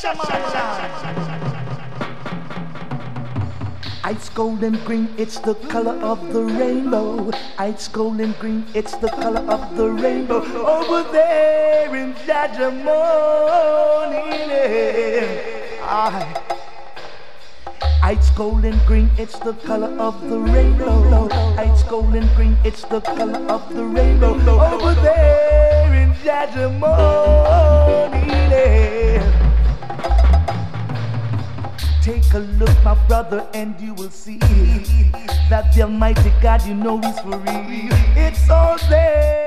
Ice gold and green, it's the color of the rainbow. Ice gold and green, it's the color of the rainbow. Over there in Jaja morning. Ice gold and green, it's the color of the rainbow. Ice gold and green, it's the color of the rainbow. Over there in Jaja morning. Take a look, my brother, and you will see that the Almighty God, you know He's for real. It's all there.